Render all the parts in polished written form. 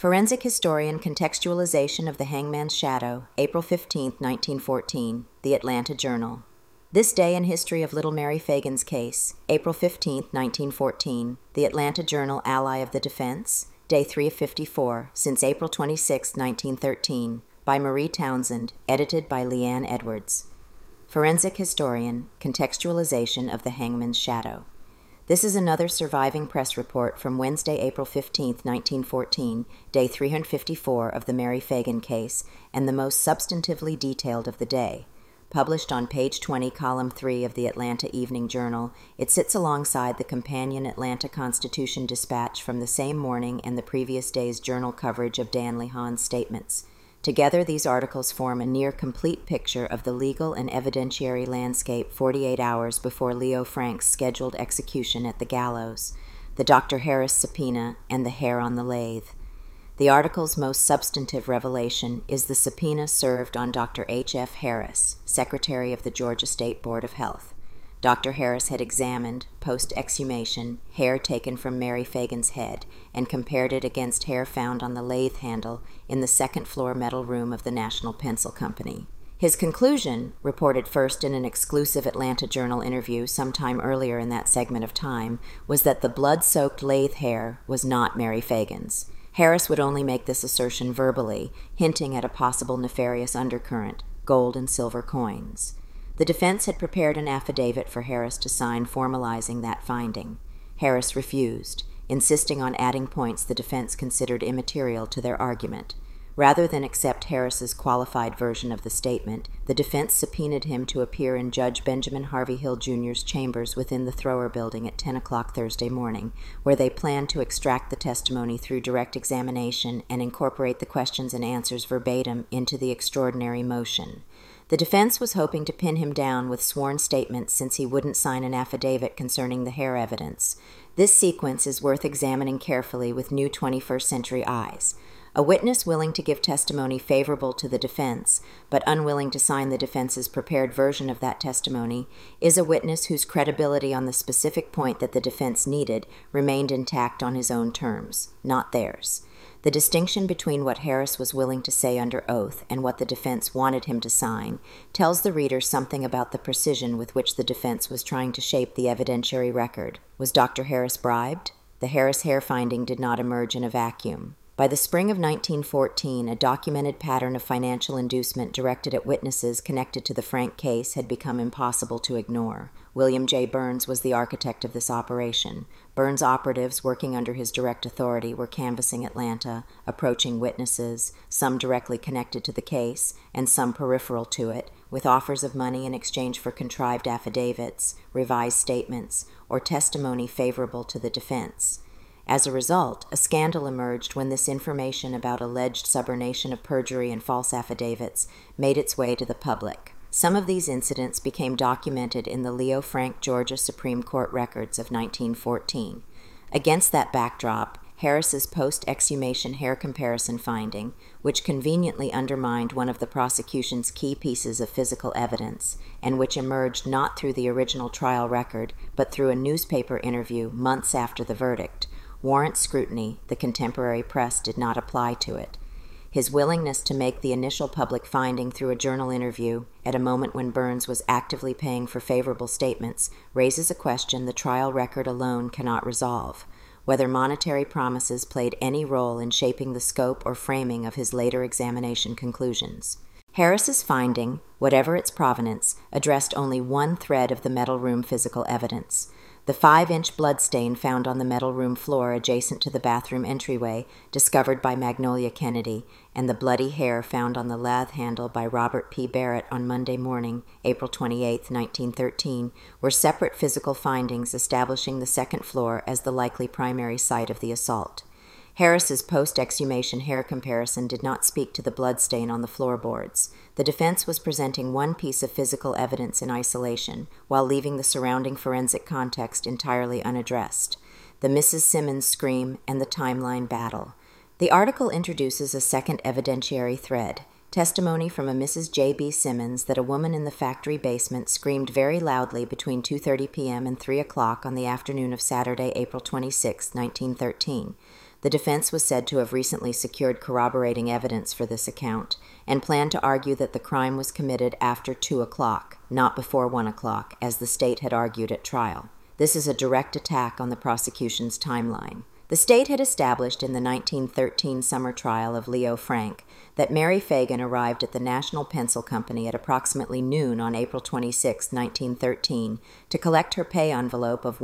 Forensic Historian Contextualization of the Hangman's Shadow, April 15, 1914, The Atlanta Journal. This Day in History of Little Mary Fagan's Case, April 15, 1914, The Atlanta Journal Ally of the Defense, Day 3 of 54, since April 26, 1913, by Marie Townsend, edited by Leanne Edwards. Forensic Historian, Contextualization of the Hangman's Shadow. This is another surviving press report from Wednesday, April 15, 1914, day 354 of the Mary Fagan case, and the most substantively detailed of the day. Published on page 20, column 3 of the Atlanta Evening Journal, it sits alongside the companion Atlanta Constitution dispatch from the same morning and the previous day's journal coverage of Dan Lehan's statements. Together, these articles form a near-complete picture of the legal and evidentiary landscape 48 hours before Leo Frank's scheduled execution at the gallows, the Dr. Harris subpoena, and the hair on the lathe. The article's most substantive revelation is the subpoena served on Dr. H.F. Harris, Secretary of the Georgia State Board of Health. Dr. Harris had examined, post-exhumation, hair taken from Mary Fagan's head and compared it against hair found on the lathe handle in the second-floor metal room of the National Pencil Company. His conclusion, reported first in an exclusive Atlanta Journal interview sometime earlier in that segment of time, was that the blood-soaked lathe hair was not Mary Fagan's. Harris would only make this assertion verbally, hinting at a possible nefarious undercurrent, gold and silver coins. The defense had prepared an affidavit for Harris to sign formalizing that finding. Harris refused, insisting on adding points the defense considered immaterial to their argument. Rather than accept Harris's qualified version of the statement, the defense subpoenaed him to appear in Judge Benjamin Harvey Hill Jr.'s chambers within the Thrower Building at 10 o'clock Thursday morning, where they planned to extract the testimony through direct examination and incorporate the questions and answers verbatim into the extraordinary motion. The defense was hoping to pin him down with sworn statements since he wouldn't sign an affidavit concerning the hair evidence. This sequence is worth examining carefully with new 21st century eyes. A witness willing to give testimony favorable to the defense, but unwilling to sign the defense's prepared version of that testimony, is a witness whose credibility on the specific point that the defense needed remained intact on his own terms, not theirs. The distinction between what Harris was willing to say under oath and what the defense wanted him to sign tells the reader something about the precision with which the defense was trying to shape the evidentiary record. Was Dr. Harris bribed? The Harris hair finding did not emerge in a vacuum. By the spring of 1914, a documented pattern of financial inducement directed at witnesses connected to the Frank case had become impossible to ignore. William J. Burns was the architect of this operation. Burns' operatives, working under his direct authority, were canvassing Atlanta, approaching witnesses, some directly connected to the case and some peripheral to it, with offers of money in exchange for contrived affidavits, revised statements, or testimony favorable to the defense. As a result, a scandal emerged when this information about alleged subornation of perjury and false affidavits made its way to the public. Some of these incidents became documented in the Leo Frank Georgia Supreme Court records of 1914. Against that backdrop, Harris's post-exhumation hair comparison finding, which conveniently undermined one of the prosecution's key pieces of physical evidence, and which emerged not through the original trial record, but through a newspaper interview months after the verdict, warrant scrutiny the contemporary press did not apply to it. His willingness to make the initial public finding through a journal interview, at a moment when Burns was actively paying for favorable statements, raises a question the trial record alone cannot resolve: whether monetary promises played any role in shaping the scope or framing of his later examination conclusions. Harris's finding, whatever its provenance, addressed only one thread of the metal room physical evidence. The 5-inch bloodstain found on the metal room floor adjacent to the bathroom entryway, discovered by Magnolia Kennedy, and the bloody hair found on the lathe handle by Robert P. Barrett on Monday morning, April 28, 1913, were separate physical findings establishing the second floor as the likely primary site of the assault. Harris's post-exhumation hair comparison did not speak to the bloodstain on the floorboards. The defense was presenting one piece of physical evidence in isolation, while leaving the surrounding forensic context entirely unaddressed: the Mrs. Simmons scream and the timeline battle. The article introduces a second evidentiary thread: testimony from a Mrs. J.B. Simmons that a woman in the factory basement screamed very loudly between 2:30 p.m. and 3 o'clock on the afternoon of Saturday, April 26, 1913. The defense was said to have recently secured corroborating evidence for this account and planned to argue that the crime was committed after 2 o'clock, not before 1 o'clock, as the state had argued at trial. This is a direct attack on the prosecution's timeline. The state had established in the 1913 summer trial of Leo Frank that Mary Fagan arrived at the National Pencil Company at approximately noon on April 26, 1913, to collect her pay envelope of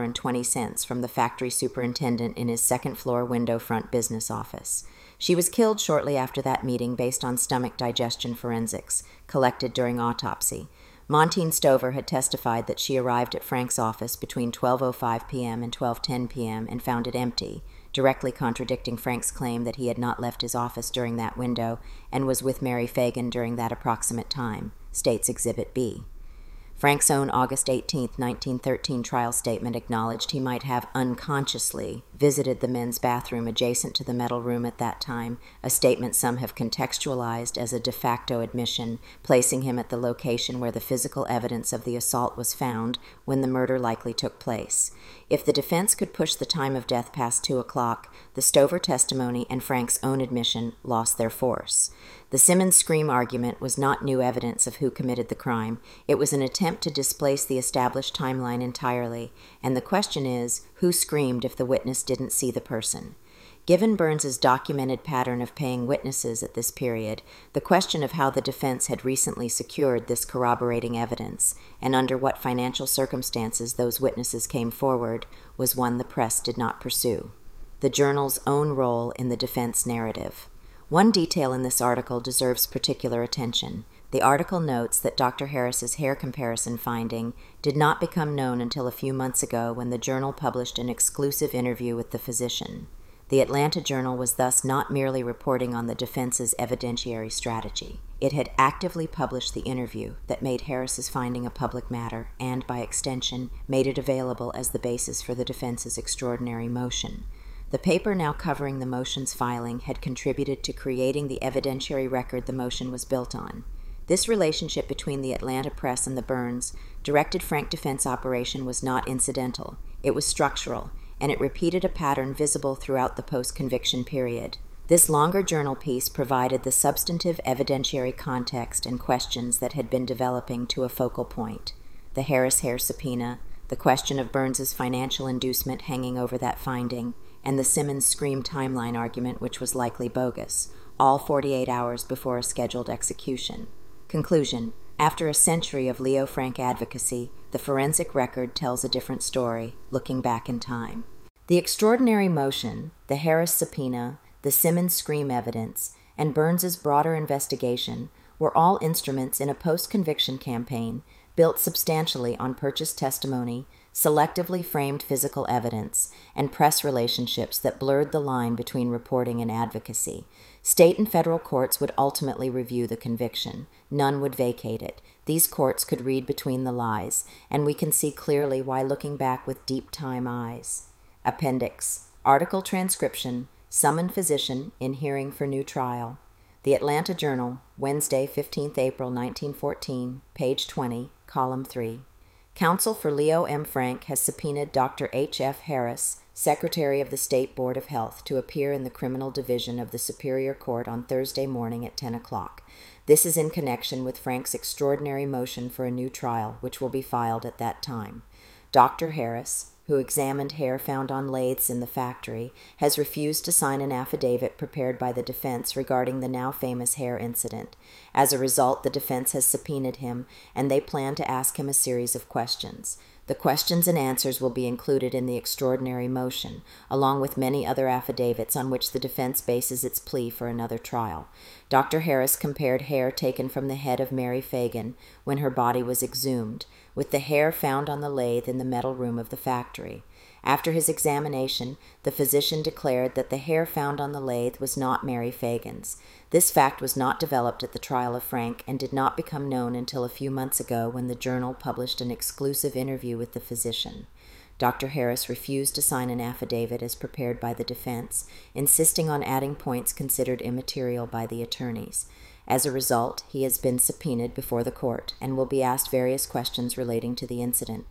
$1.20 from the factory superintendent in his second-floor window-front business office. She was killed shortly after that meeting based on stomach digestion forensics, collected during autopsy. Montine Stover had testified that she arrived at Frank's office between 12:05 p.m. and 12:10 p.m. and found it empty, directly contradicting Frank's claim that he had not left his office during that window and was with Mary Fagan during that approximate time, states Exhibit B. Frank's own August 18, 1913 trial statement acknowledged he might have unconsciously visited the men's bathroom adjacent to the metal room at that time, a statement some have contextualized as a de facto admission, placing him at the location where the physical evidence of the assault was found when the murder likely took place. If the defense could push the time of death past 2 o'clock, the Stover testimony and Frank's own admission lost their force. The Simmons scream argument was not new evidence of who committed the crime. It was an attempt to displace the established timeline entirely, and the question is, who screamed if the witness didn't see the person? Given Burns's documented pattern of paying witnesses at this period, the question of how the defense had recently secured this corroborating evidence, and under what financial circumstances those witnesses came forward, was one the press did not pursue. The Journal's own role in the defense narrative. One detail in this article deserves particular attention. The article notes that Dr. Harris's hair comparison finding did not become known until a few months ago when the Journal published an exclusive interview with the physician. The Atlanta Journal was thus not merely reporting on the defense's evidentiary strategy. It had actively published the interview that made Harris's finding a public matter and, by extension, made it available as the basis for the defense's extraordinary motion. The paper now covering the motion's filing had contributed to creating the evidentiary record the motion was built on. This relationship between the Atlanta press and the Burns directed Frank defense operation was not incidental. It was structural, and it repeated a pattern visible throughout the post-conviction period. This longer journal piece provided the substantive evidentiary context and questions that had been developing to a focal point. The Harris hair subpoena, the question of Burns's financial inducement hanging over that finding, and the Simmons scream timeline argument, which was likely bogus, all 48 hours before a scheduled execution. Conclusion. After a century of Leo Frank advocacy, the forensic record tells a different story, looking back in time. The extraordinary motion, the Harris subpoena, the Simmons scream evidence, and Burns's broader investigation were all instruments in a post-conviction campaign built substantially on purchased testimony, selectively framed physical evidence, and press relationships that blurred the line between reporting and advocacy. State and federal courts would ultimately review the conviction. None would vacate it. These courts could read between the lies, and we can see clearly why looking back with deep time eyes. Appendix. Article transcription. Summoned physician in hearing for new trial. The Atlanta Journal, Wednesday, 15th April 1914, page 20, column 3. Counsel for Leo M. Frank has subpoenaed Dr. H. F. Harris, Secretary of the State Board of Health, to appear in the Criminal Division of the Superior Court on Thursday morning at 10 o'clock. This is in connection with Frank's extraordinary motion for a new trial, which will be filed at that time. Dr. Harris, who examined hair found on lathes in the factory, has refused to sign an affidavit prepared by the defense regarding the now famous hair incident. As a result, the defense has subpoenaed him, and they plan to ask him a series of questions. The questions and answers will be included in the extraordinary motion, along with many other affidavits on which the defense bases its plea for another trial. Dr. Harris compared hair taken from the head of Mary Fagan when her body was exhumed with the hair found on the lathe in the metal room of the factory. After his examination, the physician declared that the hair found on the lathe was not Mary Fagan's. This fact was not developed at the trial of Frank and did not become known until a few months ago when the Journal published an exclusive interview with the physician. Dr. Harris refused to sign an affidavit as prepared by the defense, insisting on adding points considered immaterial by the attorneys. As a result, he has been subpoenaed before the court and will be asked various questions relating to the incident.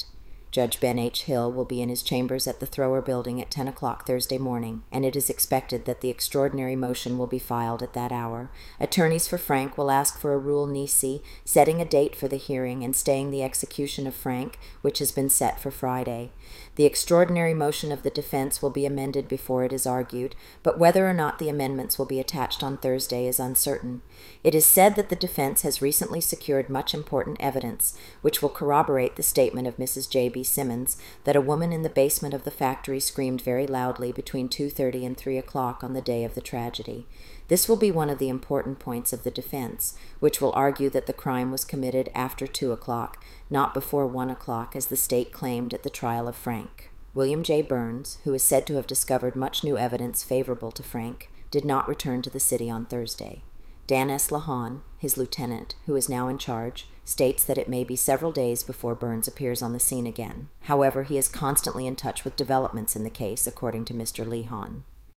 Judge Ben H. Hill will be in his chambers at the Thrower Building at 10 o'clock Thursday morning, and it is expected that the extraordinary motion will be filed at that hour. Attorneys for Frank will ask for a rule nisi, setting a date for the hearing and staying the execution of Frank, which has been set for Friday. The extraordinary motion of the defense will be amended before it is argued, but whether or not the amendments will be attached on Thursday is uncertain. It is said that the defense has recently secured much important evidence, which will corroborate the statement of Mrs. J.B. Simmons that a woman in the basement of the factory screamed very loudly between 2:30 and 3 o'clock on the day of the tragedy. This will be one of the important points of the defense, which will argue that the crime was committed after 2 o'clock, not before 1 o'clock, as the state claimed at the trial of Frank. William J. Burns, who is said to have discovered much new evidence favorable to Frank, did not return to the city on Thursday. Dan S. Lahan, his lieutenant, who is now in charge, states that it may be several days before Burns appears on the scene again. However, he is constantly in touch with developments in the case, according to Mr. Lahan.